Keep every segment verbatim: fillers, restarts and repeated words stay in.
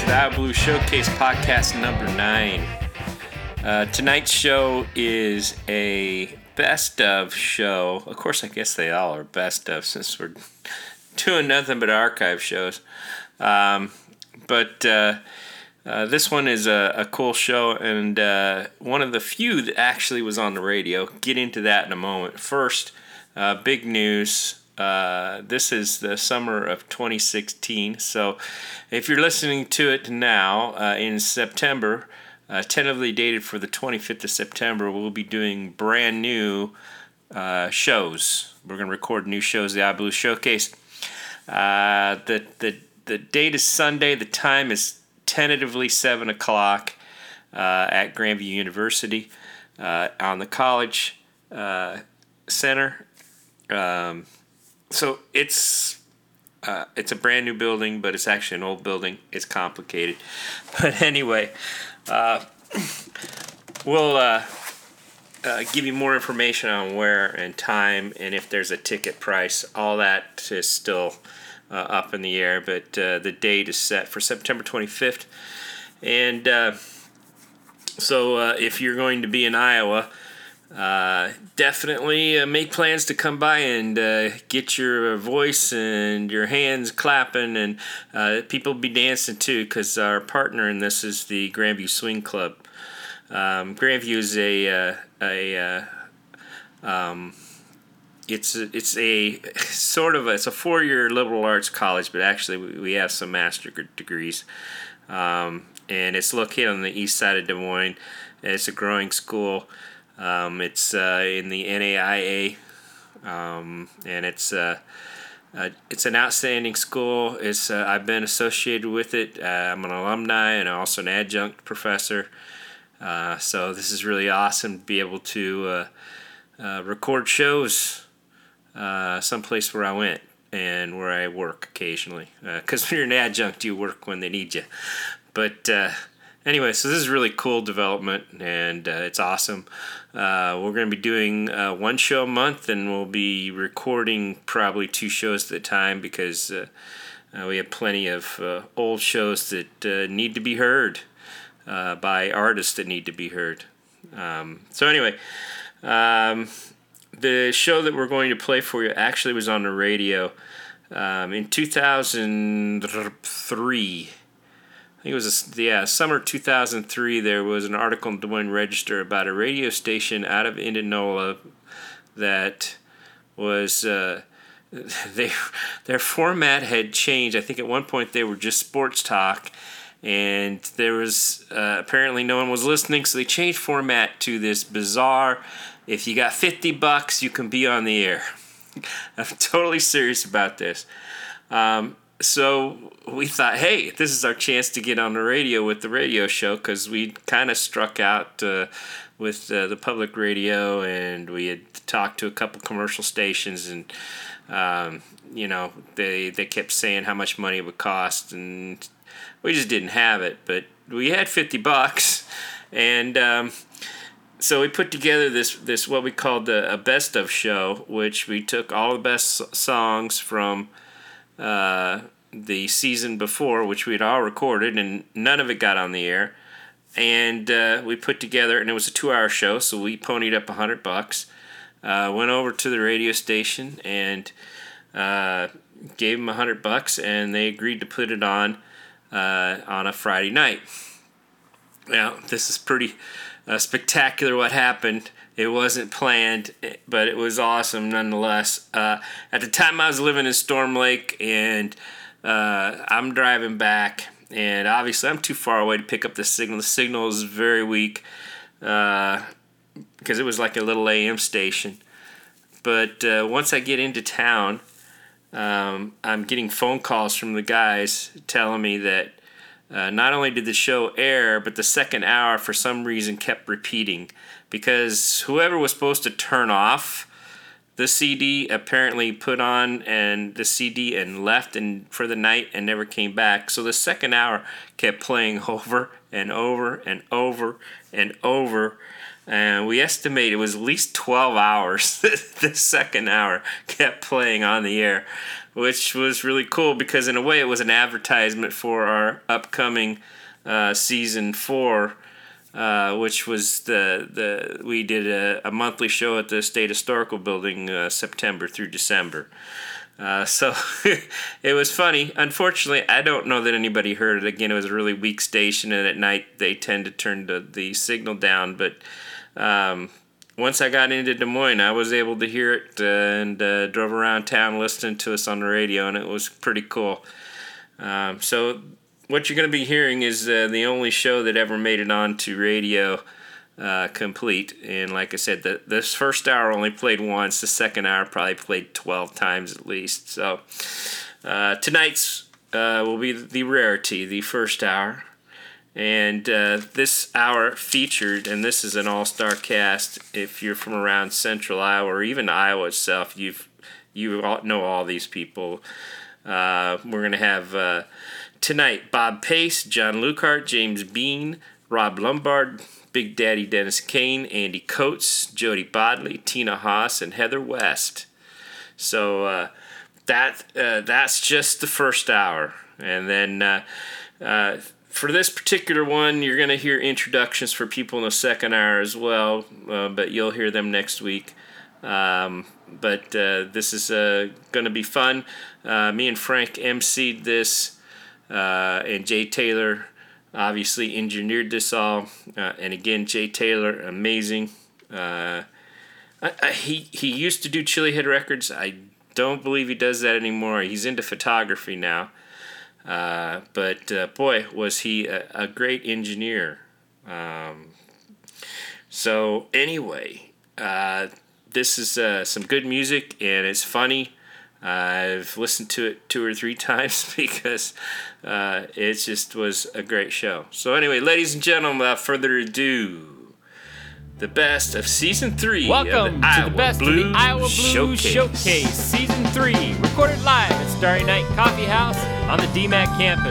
the Out of Blue Showcase podcast number nine. Uh, tonight's show is a best of show. Of course, I guess they all are best of since we're doing nothing but archive shows. Um, but uh, uh, this one is a, a cool show and uh, one of the few that actually was on the radio. Get into that in a moment. First, uh, big news. Uh, this is the summer of twenty sixteen, so if you're listening to it now uh, in September, uh, tentatively dated for the twenty-fifth of September, we'll be doing brand new uh, shows. We're going to record new shows, the iBlue Showcase. Uh, the, the, the date is Sunday, the time is tentatively seven o'clock uh, at Grandview University uh, on the College uh, Center. Um, So it's uh, it's a brand new building, but it's actually an old building. It's complicated. But anyway, uh, we'll uh, uh, give you more information on where and time and if there's a ticket price. All that is still uh, up in the air, but uh, the date is set for September twenty-fifth. And uh, so uh, if you're going to be in Iowa, Uh, definitely uh, make plans to come by and uh, get your voice and your hands clapping, and uh, people be dancing too, because our partner in this is the Grandview Swing Club. Um, Grandview is a uh, a uh, um, it's a, it's a sort of a, it's a four-year liberal arts college, but actually we, we have some master degrees, um, and it's located on the east side of Des Moines. It's a growing school. Um, it's uh, in the N A I A, um, and it's uh, uh, it's an outstanding school. It's uh, I've been associated with it. Uh, I'm an alumni and also an adjunct professor. Uh, so this is really awesome to be able to uh, uh, record shows uh, someplace where I went and where I work occasionally. Because uh, when you're an adjunct, you work when they need you. But uh, Anyway, so this is really cool development, and uh, it's awesome. Uh, we're going to be doing uh, one show a month, and we'll be recording probably two shows at a time because uh, uh, we have plenty of uh, old shows that uh, need to be heard uh, by artists that need to be heard. Um, so anyway, um, the show that we're going to play for you actually was on the radio um, in two thousand three. I think it was, a, yeah, summer two thousand three, there was an article in the Des Moines Register about a radio station out of Indianola that was, uh, they their format had changed. I think at one point they were just sports talk, and there was, uh, apparently no one was listening, so they changed format to this bizarre, if you got fifty bucks, you can be on the air. I'm totally serious about this. Um... So we thought, hey, this is our chance to get on the radio with the radio show, because we kind of struck out uh, with uh, the public radio, and we had talked to a couple commercial stations, and um, you know they they kept saying how much money it would cost, and we just didn't have it. But we had fifty bucks, and um, so we put together this this what we called the, a best of show, which we took all the best songs from Uh, the season before, which we'd all recorded, and none of it got on the air. And uh, we put together, and it was a two-hour show, so we ponied up a hundred bucks. Uh, went over to the radio station and uh, gave them a hundred bucks, and they agreed to put it on uh, on a Friday night. Now, this is pretty uh, spectacular what happened. It wasn't planned, but it was awesome nonetheless. Uh, at the time, I was living in Storm Lake, and uh, I'm driving back, and obviously I'm too far away to pick up the signal. The signal is very weak uh, because it was like a little A M station. But uh, once I get into town, um, I'm getting phone calls from the guys telling me that uh, not only did the show air, but the second hour for some reason kept repeating, because whoever was supposed to turn off the C D apparently put on and the C D and left and for the night and never came back. So the second hour kept playing over and over and over and over. And we estimate it was at least twelve hours that the second hour kept playing on the air, which was really cool because in a way it was an advertisement for our upcoming uh, season four, uh, which was the the we did a, a monthly show at the State Historical Building uh, September through December. Uh, so it was funny. Unfortunately, I don't know that anybody heard it. Again, it was a really weak station, and at night they tend to turn the, the signal down. But um, once I got into Des Moines, I was able to hear it uh, and uh, drove around town listening to us on the radio, and it was pretty cool. Um, so what you're going to be hearing is uh, the only show that ever made it onto radio uh, complete. And like I said, the, this first hour only played once. The second hour probably played twelve times at least. So uh, tonight's uh, will be the rarity, the first hour. And uh, this hour featured, and this is an all-star cast. If you're from around Central Iowa or even Iowa itself, you've you all know all these people. Uh, we're going to have uh, tonight Bob Pace, John Lukehart, James Bean, Rob Lombard, Big Daddy Dennis Kane, Andy Coates, Jody Bodley, Tina Haas, and Heather West. So uh, that uh, that's just the first hour. And then uh, uh, for this particular one, you're going to hear introductions for people in the second hour as well, uh, but you'll hear them next week. Um, but uh, this is uh, going to be fun. Uh, me and Frank emceed this, uh, and Jay Taylor obviously engineered this all. Uh, and again, Jay Taylor, amazing. Uh, I, I, he he used to do Chili Head Records. I don't believe he does that anymore. He's into photography now. Uh, but uh, boy, was he a, a great engineer. Um, so anyway, uh, this is uh, some good music, and it's funny. I've listened to it two or three times because uh, it just was a great show. So anyway, ladies and gentlemen, without further ado, the best of Season three Welcome of the to Iowa the best Blues of the Iowa Blues Showcase. Showcase Season three, recorded live at Starry Night Coffee House on the D MAC campus.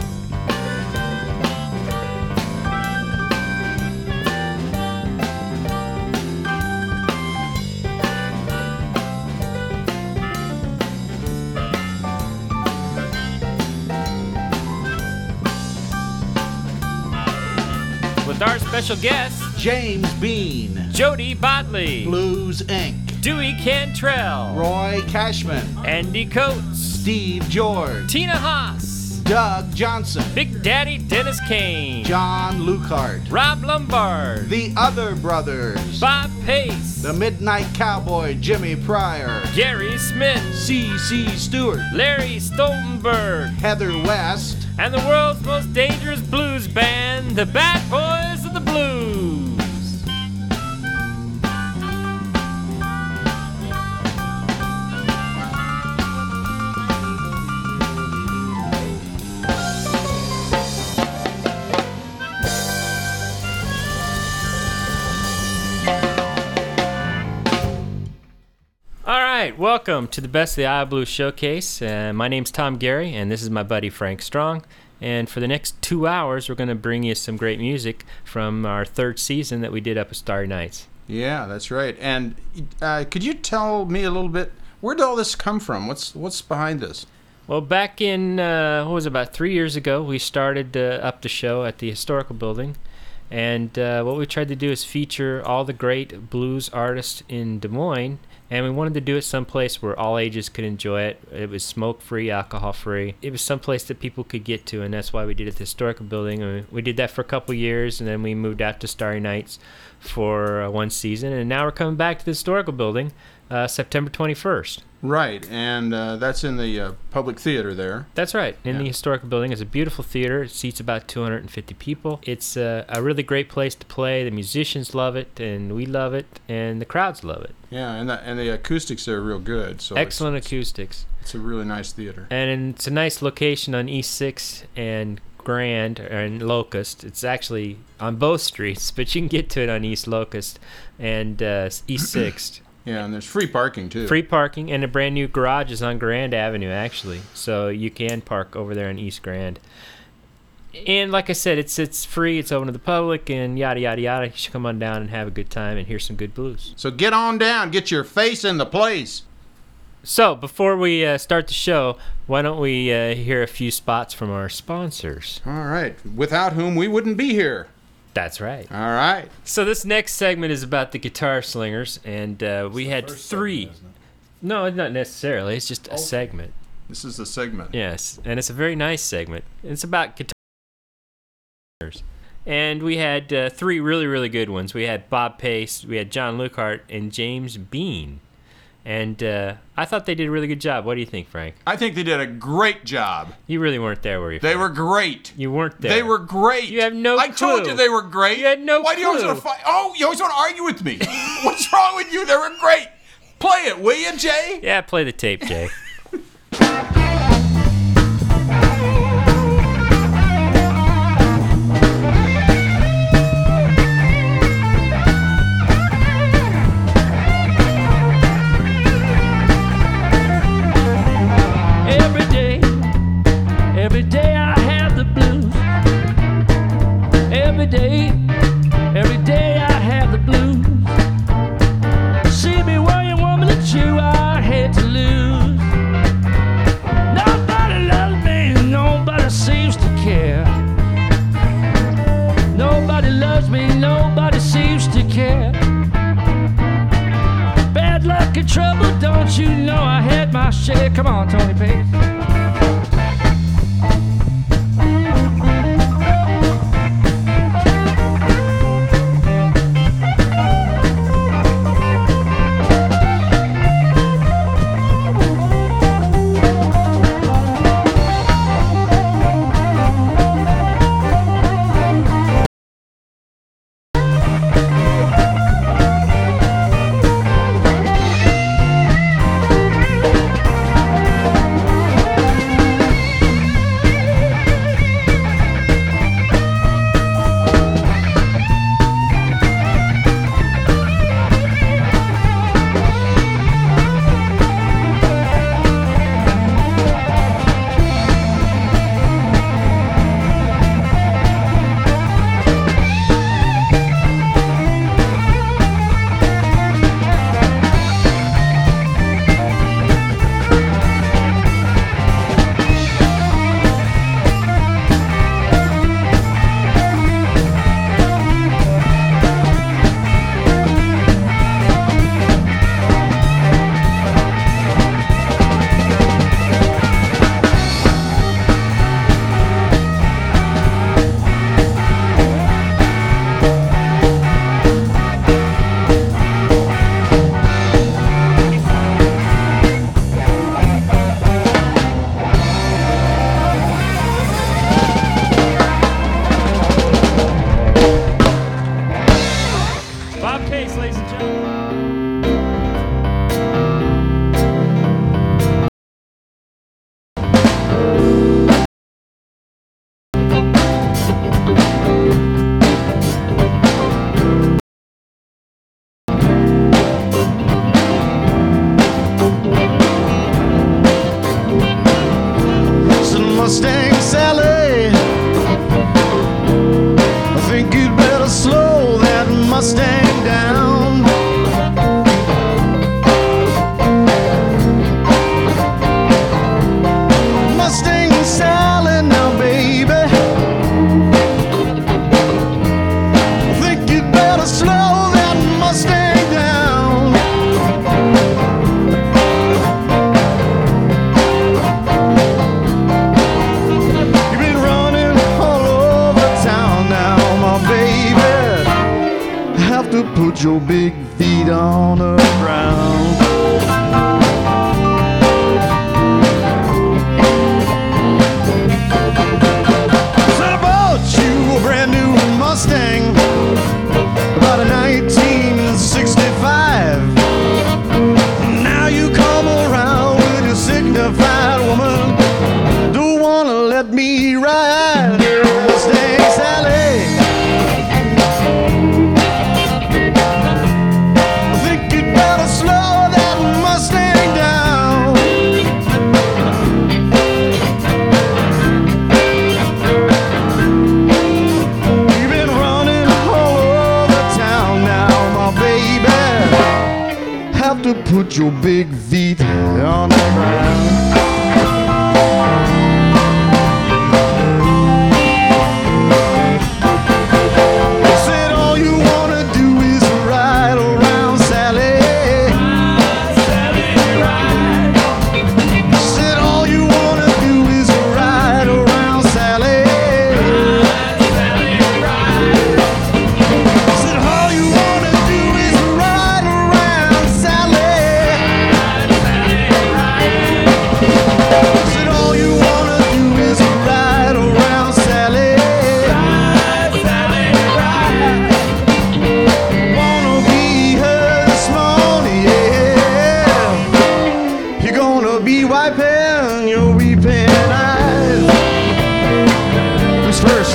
With our special guests, James Bean, Jody Bodley, Blues Incorporated, Dewey Cantrell, Roy Cashman, Andy Coates, Steve George, Tina Haas, Doug Johnson, Big Daddy Dennis Kane, John Lukehart, Rob Lombard, the Other Brothers, Bob Pace, the Midnight Cowboy Jimmy Pryor, Gary Smith, C C Stewart, Larry Stoltenberg, Heather West, and the world's most dangerous blues band, the Bad Boys of the Blues. All right, welcome to the Best of the Iowa Blues Showcase. Uh, my name's Tom Gary, and this is my buddy Frank Strong. And for the next two hours, we're going to bring you some great music from our third season that we did up at Starry Nights. Yeah, that's right. And uh, could you tell me a little bit, where did all this come from? What's what's behind this? Well, back in, uh, what was it, about three years ago, we started uh, up the show at the Historical Building. And uh, what we tried to do is feature all the great blues artists in Des Moines. And we wanted to do it someplace where all ages could enjoy it. It was smoke-free, alcohol-free. It was someplace that people could get to, and that's why we did it at the Historical Building. And we did that for a couple years, and then we moved out to Starry Nights for uh, one season. And now we're coming back to the Historical Building uh, September twenty-first. Right, and uh, that's in the uh, public theater there. That's right. In Yeah. the Historical Building. It's a beautiful theater. It seats about two hundred fifty people. It's uh, a really great place to play. The musicians love it, and we love it, and the crowds love it. Yeah, and the, and the acoustics there are real good. So Excellent it's, acoustics. It's a really nice theater. And it's a nice location on East sixth and Grand and Locust. It's actually on both streets, but you can get to it on East Locust and uh, East sixth. Yeah, and there's free parking too. Free parking, and a brand new garage is on Grand Avenue, actually. So you can park over there on East Grand. And like I said, it's it's free, it's open to the public, and yada, yada, yada. You should come on down and have a good time and hear some good blues. So get on down, get your face in the place. So before we uh, start the show, why don't we uh, hear a few spots from our sponsors? All right, without whom we wouldn't be here. That's right. All right. So this next segment is about the Guitar Slingers, and uh, we had three. Segment, isn't it? No, not necessarily. It's just a segment. This is the segment. Yes, and it's a very nice segment. It's about guitar slingers. And we had uh, three really, really good ones. We had Bob Pace, we had John Lukehart, and James Bean. And uh, I thought they did a really good job. What do you think, Frank? I think they did a great job. You really weren't there, were you? They Frank? were great. You weren't there. They were great. You have no I clue. told you they were great. You had no Why do you always clue. want to fight? Oh, you always want to argue with me. What's wrong with you? They were great. Play it, will you, Jay? Yeah, play the tape, Jay. Every day, every day I have the blues. Every day, every day I have the blues. See me where you want me to chew, I hate to lose. Nobody loves me, nobody seems to care. Nobody loves me, nobody seems to care. Bad luck and trouble, don't you know I had my share? Come on, Tony Pace. Bob Pace, ladies and gentlemen. Some Mustang Sally, I think you'd better slow that Mustang down. Mustang Sally, now baby, I think you'd better slow that Mustang down. You've been running all over town now, my baby. Have to put your big feet on the ground. So I bought you a brand new Mustang, about a nineteen sixty-five. Now you come around with your signified woman. Don't wanna let me ride Mustang Sally. have to put your big feet on the ground. Said all you wanna do is ride around Sally. Said all you wanna do is ride around Sally. Said all you wanna do is ride around Sally. Said all you wanna do is ride around Sally. Wanna be her this morning, yeah. You're gonna be wiping your weeping eyes. Who's first?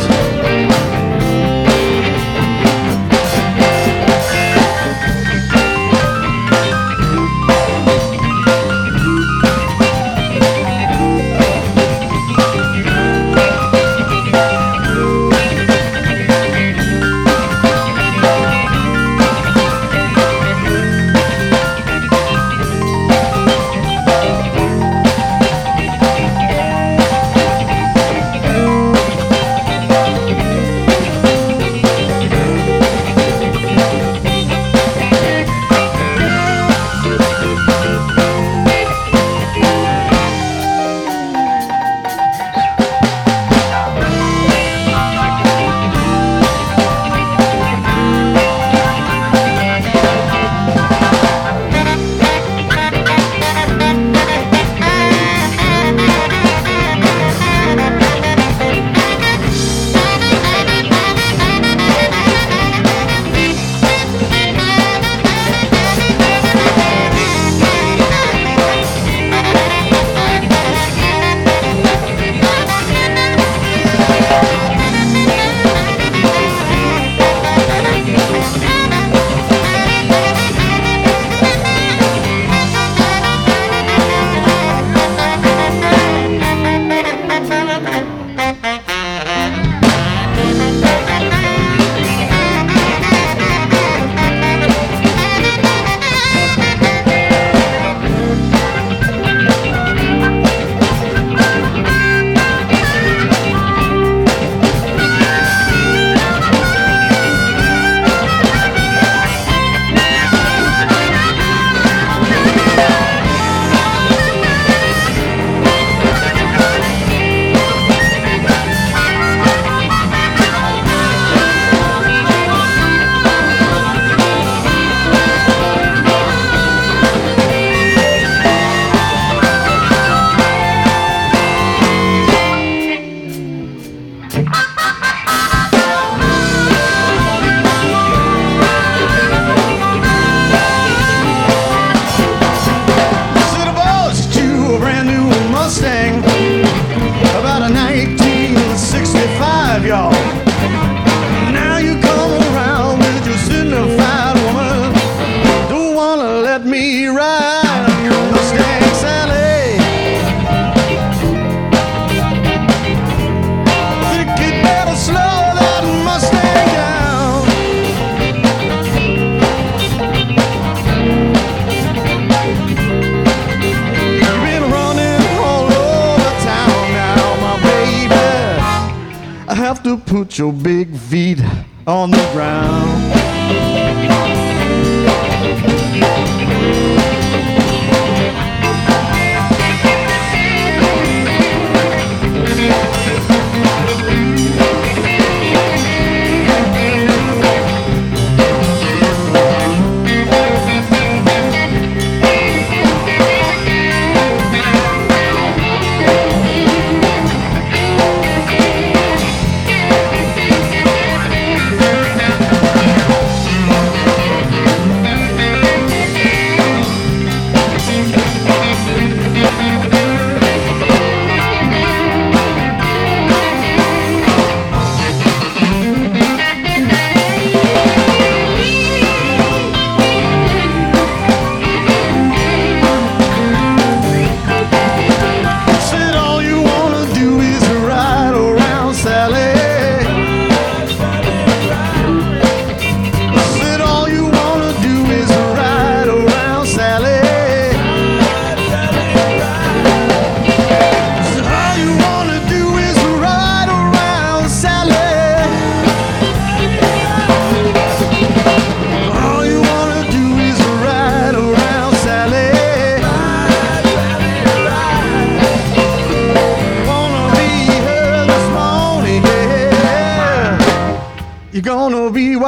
Said I bought you a brand new Mustang about a nineteen sixty-five, y'all. Now you come around with your signified woman. Don't wanna let me ride Mustang Sally. Think you'd better slow that Mustang down. You've been running all over town now, my baby. I have to put your big feet on the ground.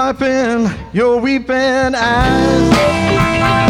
wiping your weeping eyes.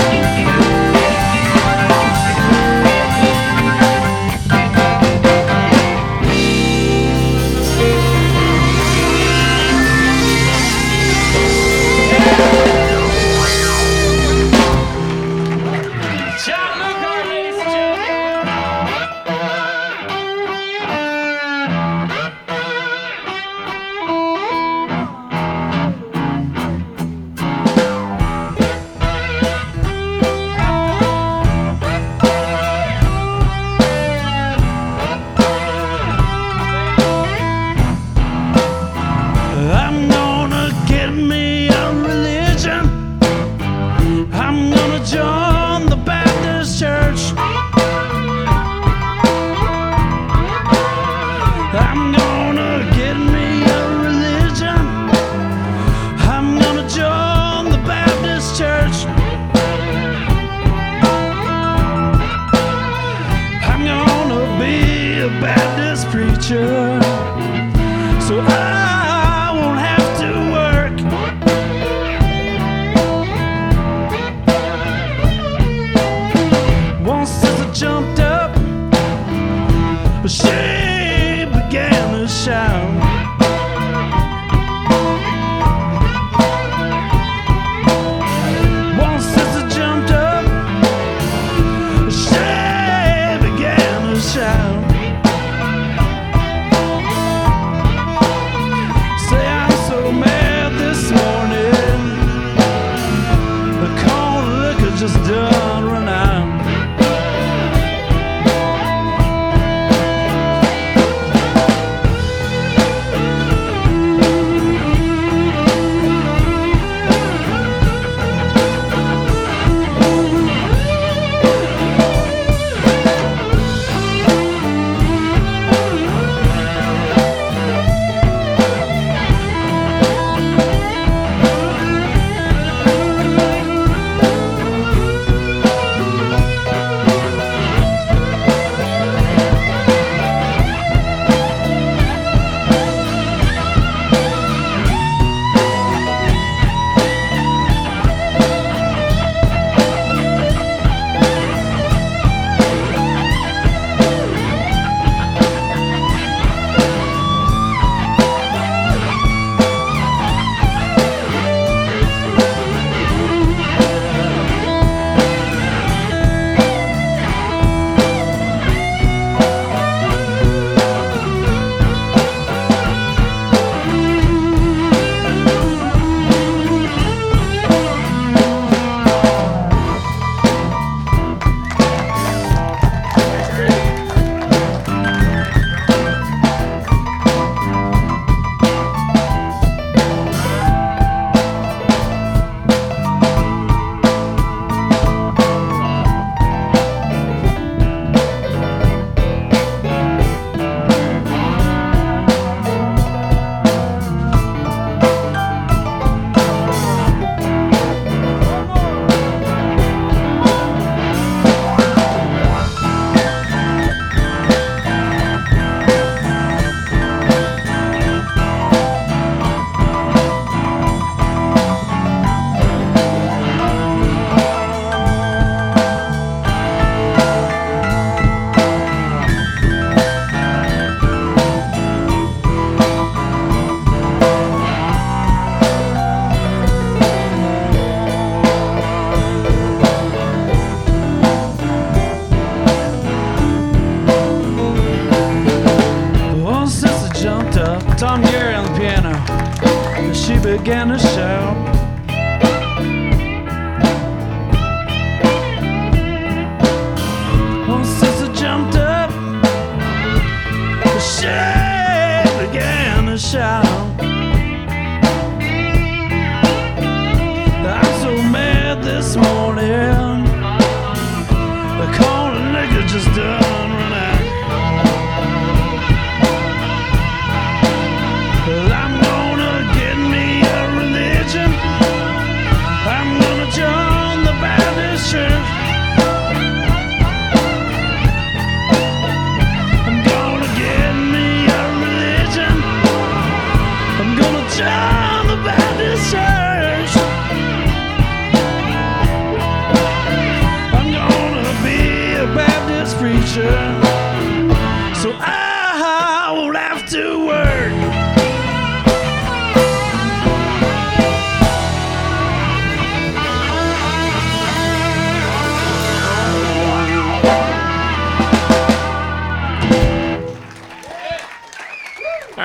I'm gonna get me a religion. I'm gonna join the Baptist church. I'm gonna get me a religion. I'm gonna join the Baptist church. I'm gonna be a Baptist preacher, so I won't have to work. Once as I jumped up, she began to shout. Once as I jumped up, she began to shout. Say I'm so mad this morning, the corn liquor just done run out. Tom Gary on the piano, and she began to shout. Once as I jumped up, she began to shout. I'm so mad this morning, the corn and liquor just done run out. Well, I'm gonna get me a religion. I'm gonna join the Baptist church. I'm gonna get me a religion. I'm gonna join the Baptist church.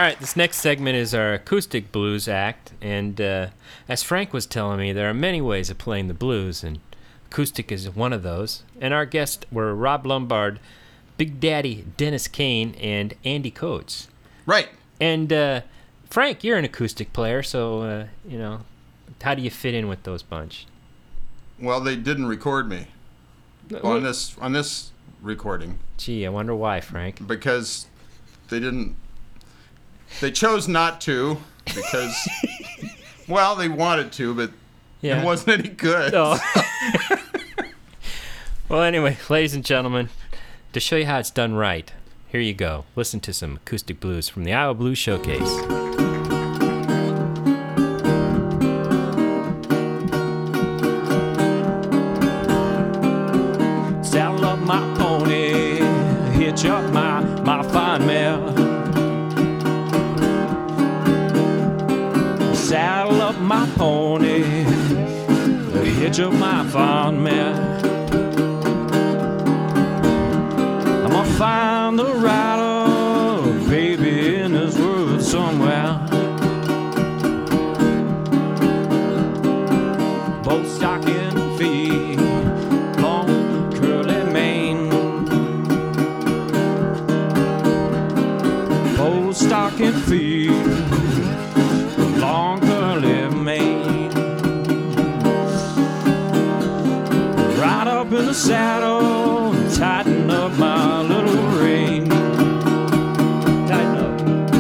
right, this next segment is our acoustic blues act, and uh, as Frank was telling me, there are many ways of playing the blues, and acoustic is one of those. And our guests were Rob Lombard, Big Daddy Dennis Kane, and Andy Coates. Right. And uh, Frank, you're an acoustic player, so uh, you know, how do you fit in with those bunch? Well, they didn't record me on this on this recording. Gee, I wonder why, Frank. Because they didn't. They chose not to because, well, they wanted to, but Yeah. it wasn't any good. No. Well, anyway, ladies and gentlemen, to show you how it's done right, here you go. Listen to some acoustic blues from the Iowa Blues Showcase. Saddle up my pony, hitch up my, my fine mare. Saddle up my pony, hitch up my fine mare. I'm gonna find the rider, baby, in this world somewhere. Both stocking feet, long curly mane. Both stocking feet, long curly mane. Right up in the saddle, tighten up my little rein. Tighten up.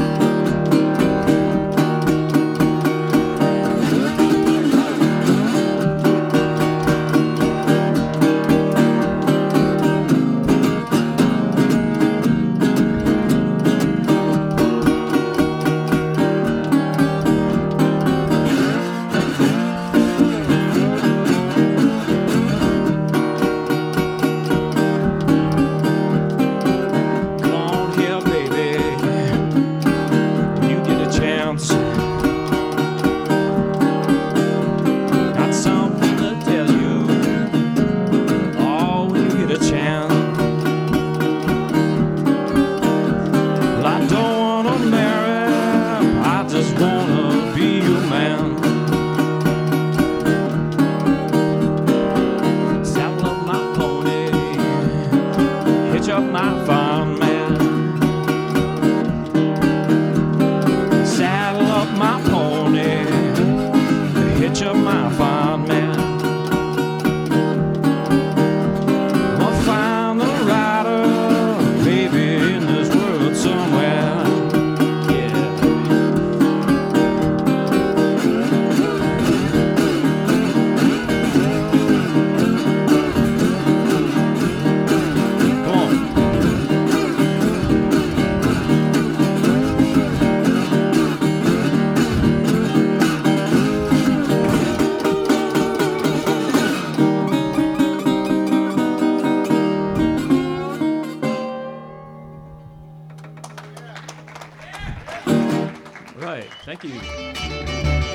Right. Thank you.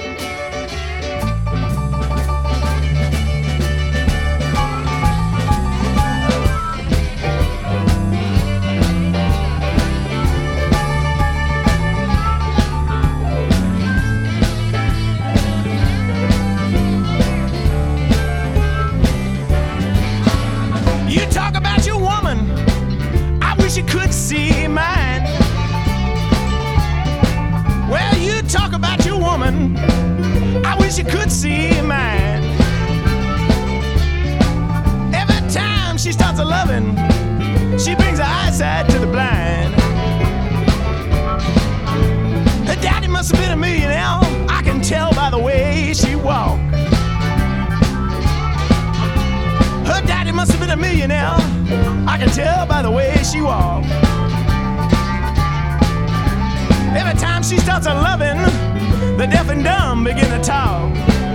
You talk about your woman, I wish you could see mine. Well, you talk about your woman, I wish you could see mine. Every time she starts a loving, she brings her eyesight to the blind. Her daddy must have been a millionaire, I can tell by the way she walks. Her daddy must have been a millionaire, I can tell by the way she walks. Every time she starts a loving, the deaf and dumb begin to talk.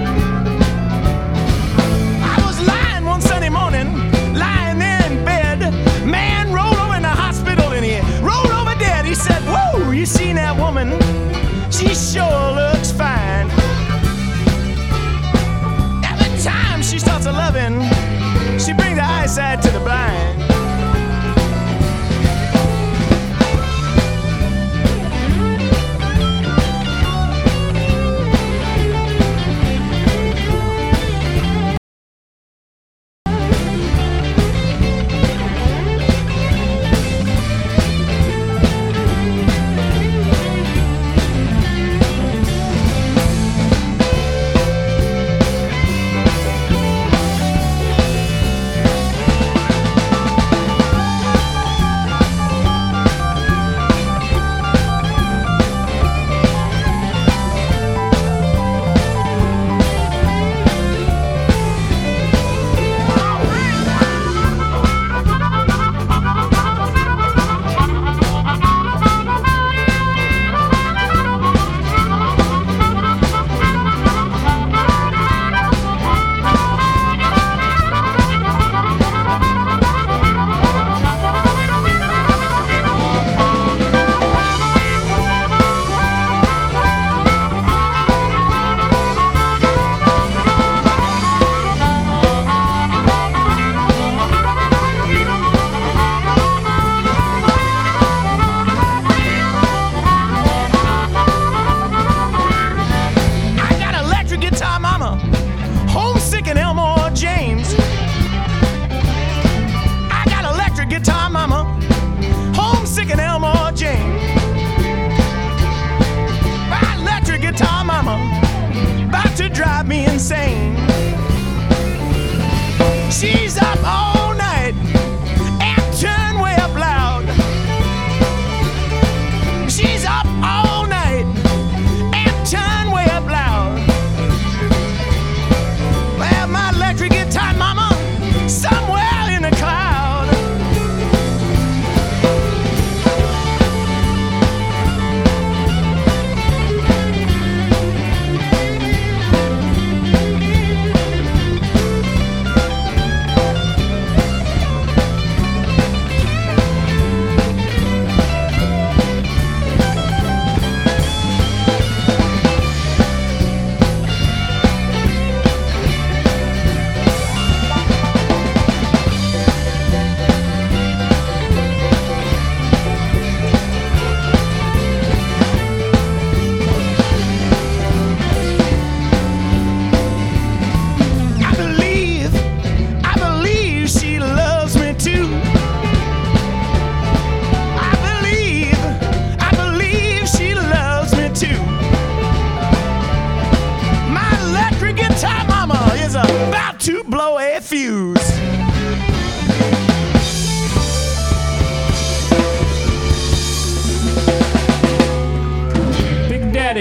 I was lying one Sunday morning, lying there in bed. Man rolled over in the hospital and he rolled over dead. He said, "Whoa, you seen that woman? She sure looks fine." Every time she starts a loving, she brings her eyesight to the blind.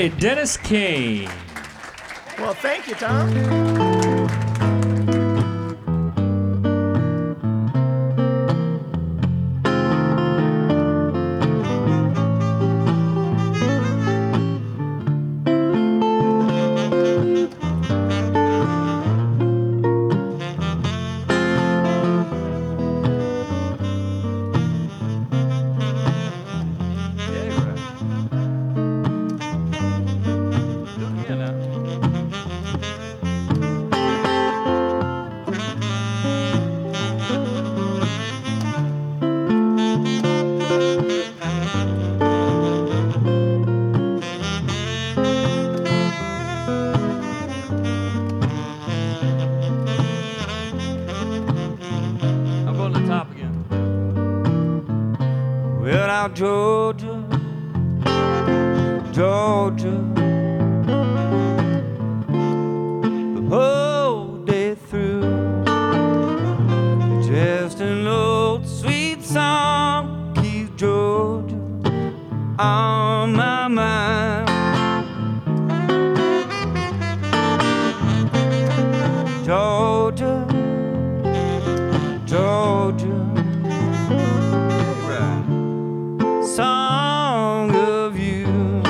everybody, Dennis Kane. Well, thank you, Tom. I'm going to the top again. Well, now, Georgia, Georgia, the whole day through, just an old sweet song keeps Georgia on my mind. Georgia, Georgia, song of you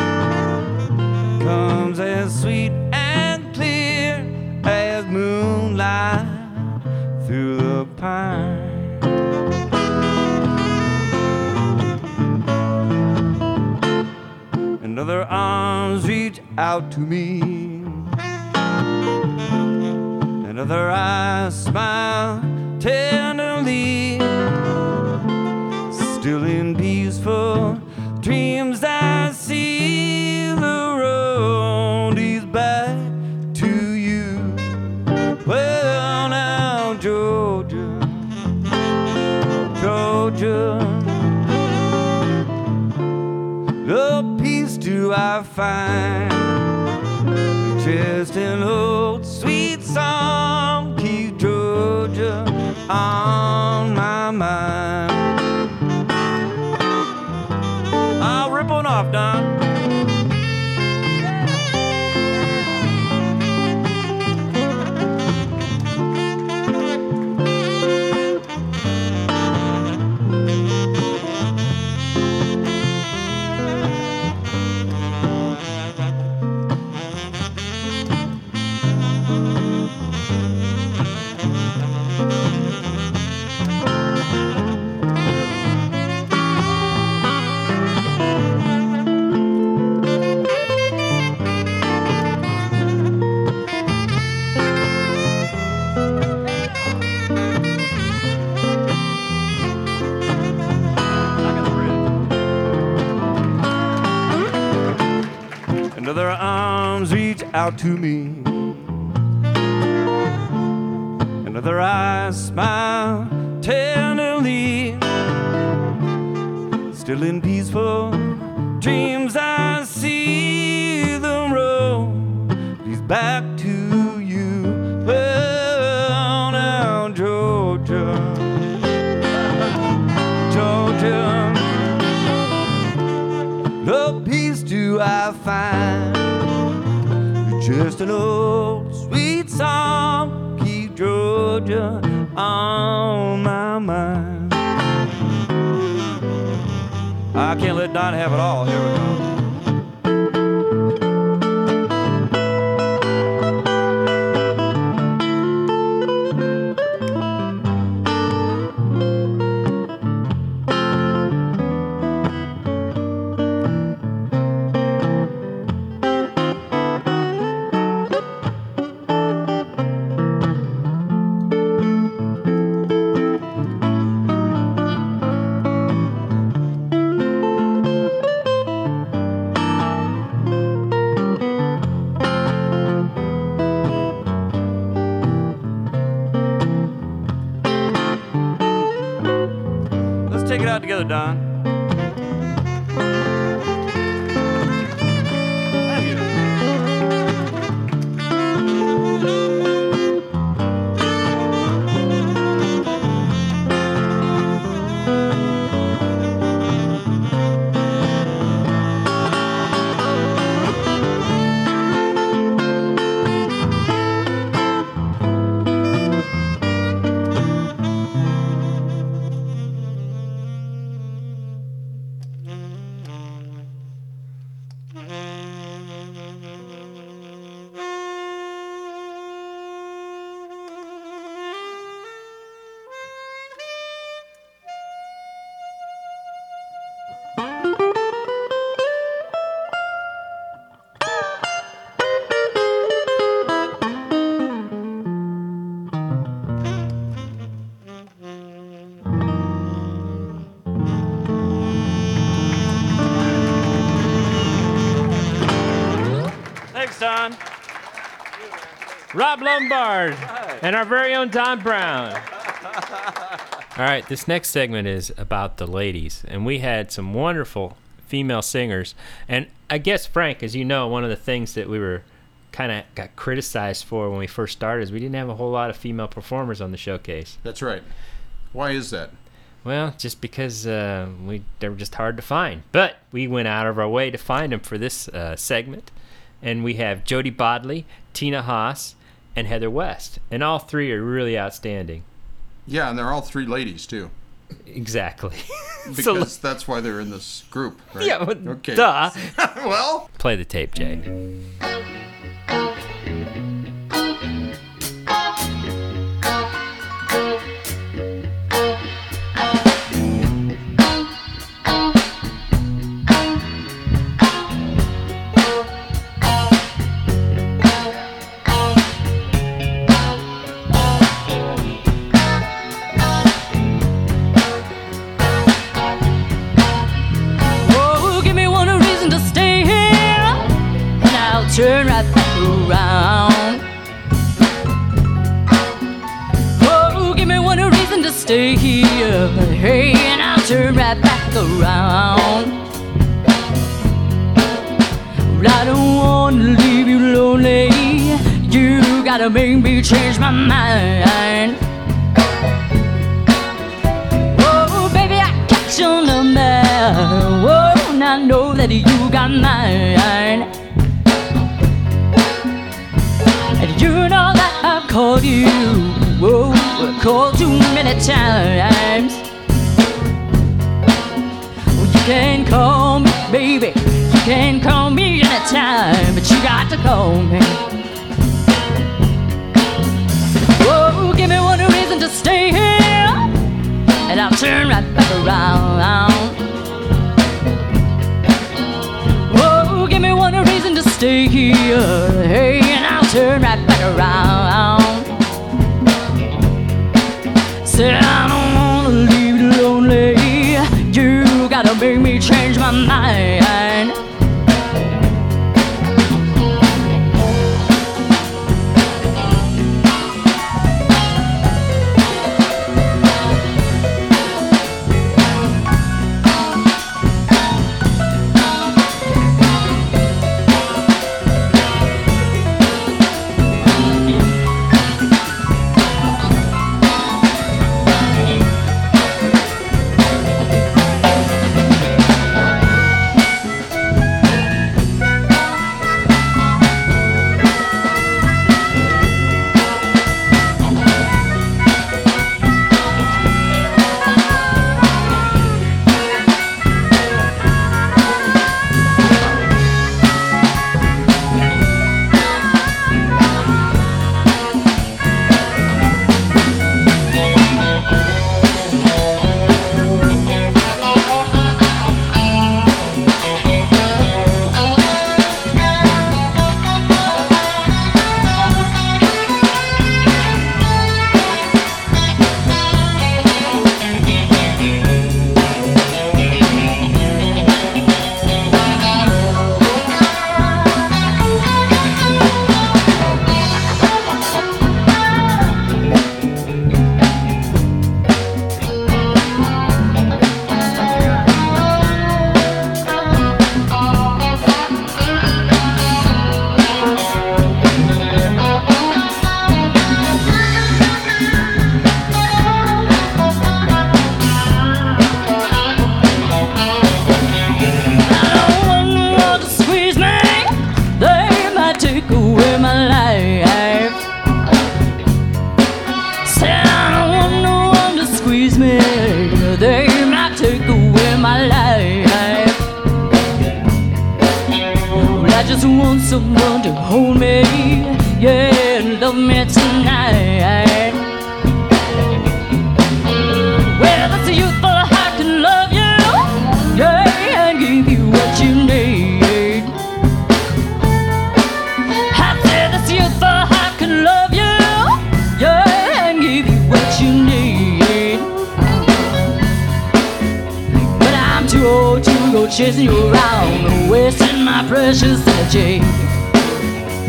comes as sweet and clear as moonlight through the pine. And other arms reach out to me, and other eyes smile tenderly. Still in peaceful dreams I see the road leads back to you. Well, now, Georgia, Georgia, the peace do I find, just an old sweet song keeps Georgia on my mind. I'll rip one off, Don. And other arms reach out to me, and other eyes smile tenderly. Still in peaceful dreams I see the road leads back to you. Well, now, Georgia, Georgia, the peace do I find, just an old sweet song keep Georgia on my mind. I can't let Don have it all. Here we go. Take it out together, Don. Thank you. Don. Rob Lombard and our very own Don Brown. All right, this next segment is about the ladies, and we had some wonderful female singers. And I guess, Frank, as you know, one of the things that we were kind of got criticized for when we first started is we didn't have a whole lot of female performers on the showcase. That's right. Why is that? Well, just because uh, we they were just hard to find. But we went out of our way to find them for this uh, segment. And we have Jody Bodley, Tina Haas, and Heather West. And all three are really outstanding. Yeah, and they're all three ladies, too. Exactly. Because So- that's why they're in this group, right? Yeah, well, okay. duh. Well, Play the tape, Jay. Oh, give me one reason to stay here, and I'll turn right back around. Oh, give me one reason to stay here, hey, and I'll turn right back around. Well, I don't want to leave you lonely. You gotta make me change my mind. Oh, baby, I got your number. Oh, and I know that you got mine. And you know that I've called you. Oh, called too many times. Well, you can call me, baby. You can call me anytime, but you got to call me. Oh, give me one reason to stay here, and I'll turn right back around. Oh, give me one reason to stay here, hey, and I'll turn right back around. Said I don't wanna leave you lonely. You gotta make me change my mind. Someone to hold me, yeah, and love me tonight. Well, that's a youthful heart can love you, yeah, and give you what you need. I said that's a youthful heart can love you, yeah, and give you what you need. But I'm too old to go chasing you around, wasting my precious energy.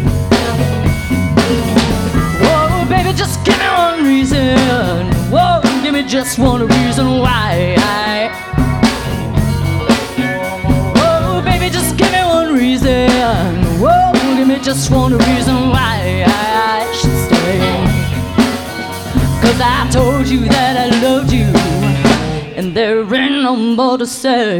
reason. Whoa, give me just one reason why. Whoa, baby, just give me one reason. Whoa, give me just one reason why I should stay. Cause I told you that I loved you, and there ain't no more to say.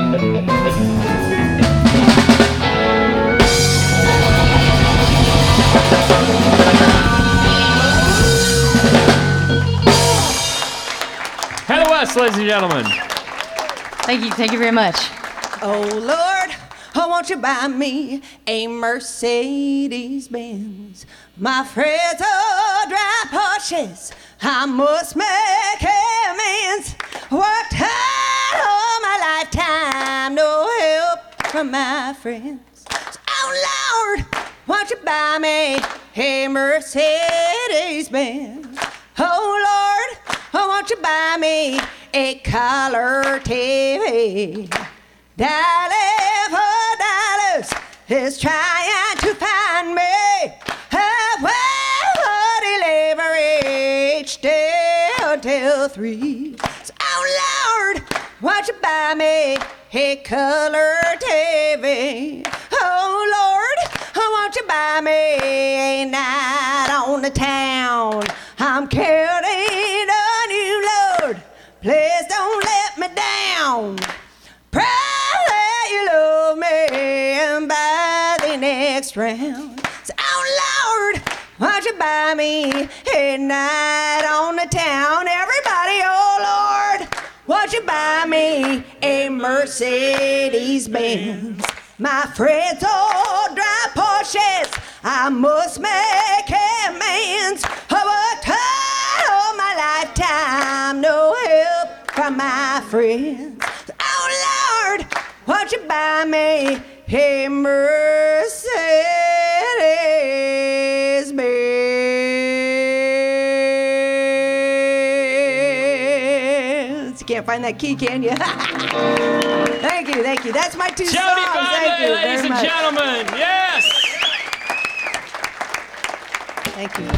Heather West, ladies and gentlemen. Thank you, thank you very much. Oh Lord, oh, won't you buy me a Mercedes Benz? My friends all drive Porsches, I must make amends. Worked hard all my lifetime, no help from my friends. So, oh Lord, won't you buy me a Mercedes Benz? Oh Lord, oh, won't you buy me a color T V? Dollar for dollars is trying to find me. I will deliver each day until three. So, oh Lord, won't you buy me a color T V? Oh Lord, won't you buy me a night on the town? I'm counting on you, Lord. Please don't let me down. Pray that you love me and by the next round. So, oh Lord, won't you buy me a night on the town? Everybody, oh Lord, won't you buy me a Mercedes Benz? My friends all drive Porsches, I must make amends. I worked hard all my lifetime, no help from my friends. Oh Lord, won't you buy me a Mercedes Benz? You can't find that key, can you? Thank you, thank you. That's my two Jody songs. Thank you Bradley, ladies very and much. gentlemen. Yes. Thank you.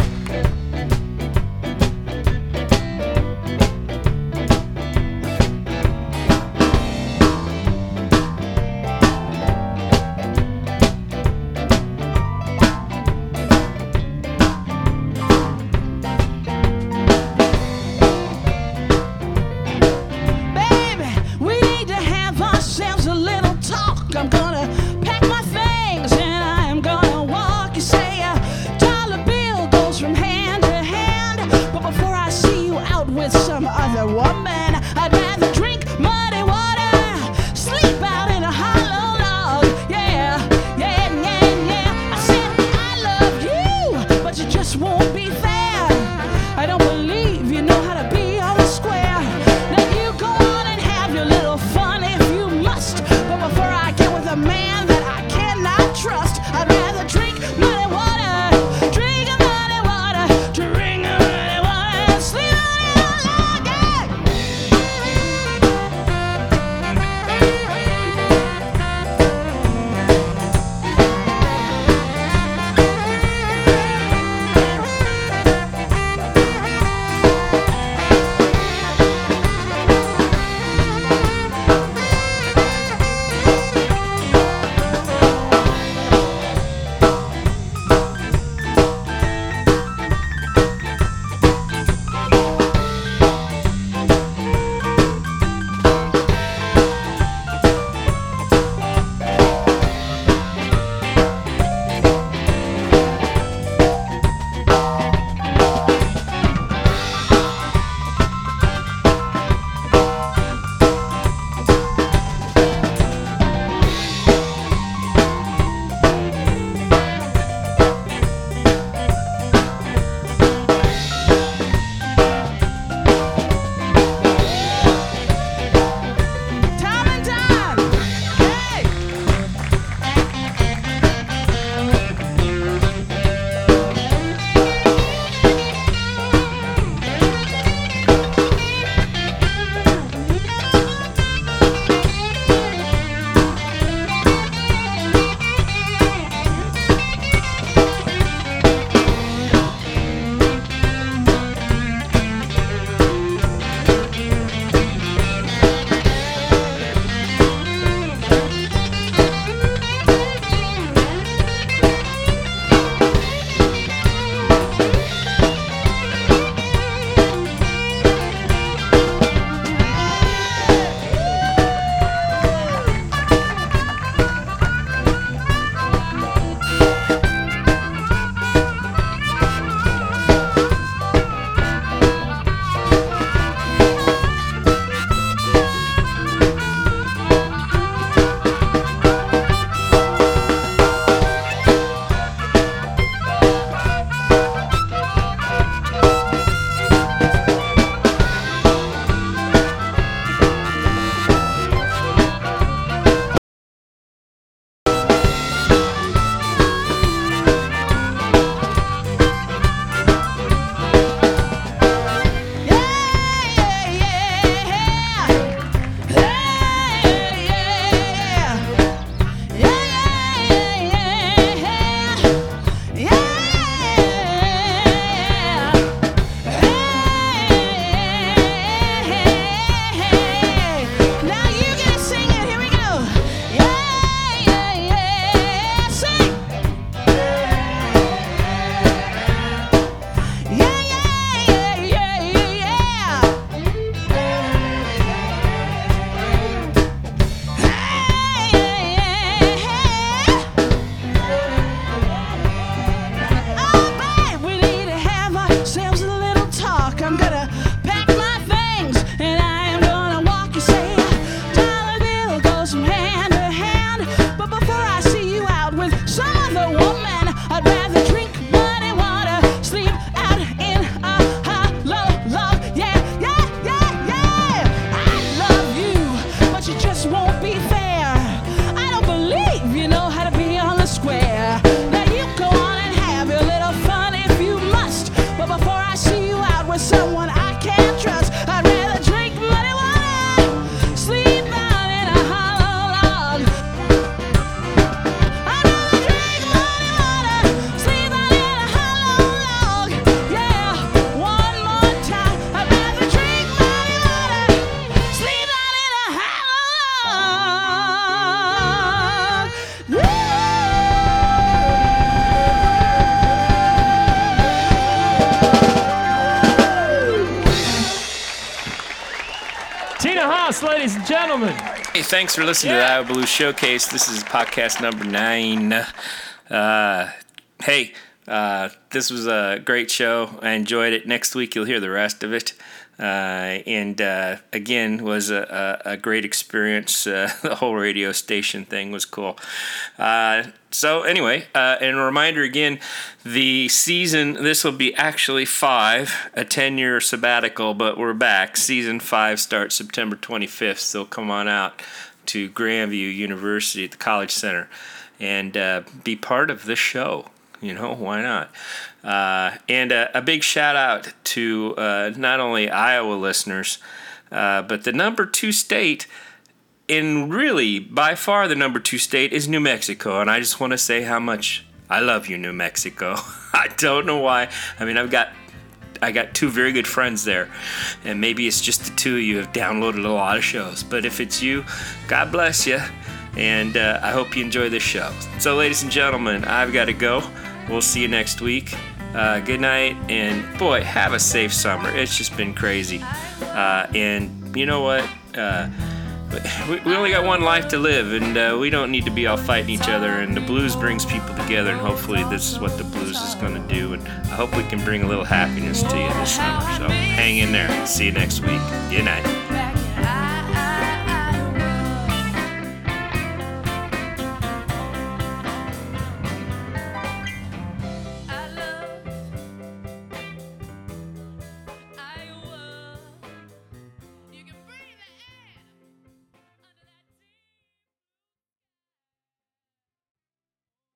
Baby, we need to have ourselves a little talk. I'm gonna pack my things and I'm gonna walk. You say a dollar bill goes from hand to hand, but before I see you out with some other woman, I'd rather drink muddy water, sleep out in a hollow log. Yeah, yeah, yeah, yeah. I said I love you, but you just won't be fair. I don't believe you know how to be on the square. Now you go on and have your little fun if you must, but before I get with a man that I cannot trust, I'd rather drink muddy water, drink muddy water, drink muddy water, and sleep on it all night. Tina Haas, ladies and gentlemen. Hey, thanks for listening to the Iowa Blues Showcase. This is podcast number nine. Uh, hey, uh, this was a great show. I enjoyed it. Next week you'll hear the rest of it. Uh, and uh, again, was a, a, a great experience. Uh, the whole radio station thing was cool. Uh, so anyway, uh, and a reminder again, the season, this will be actually five, a ten-year sabbatical, but we're back. Season five starts September twenty-fifth, so come on out to Grandview University at the College Center and uh, be part of the show. You know, why not? Uh, and uh, a big shout out to uh, not only Iowa listeners, uh, but the number two state, and really by far the number two state is New Mexico. And I just want to say how much I love you, New Mexico. I don't know why. I mean, I've got I got two very good friends there, and maybe it's just the two of you have downloaded a lot of shows. But if it's you, God bless you. And uh, I hope you enjoy this show. So, ladies and gentlemen, I've got to go. We'll see you next week. Uh, good night, and boy, have a safe summer. It's just been crazy. Uh, and you know what? Uh, we, we only got one life to live, and uh, we don't need to be all fighting each other. And the blues brings people together, and hopefully this is what the blues is going to do. And I hope we can bring a little happiness to you this summer. So hang in there. See you next week. Good night.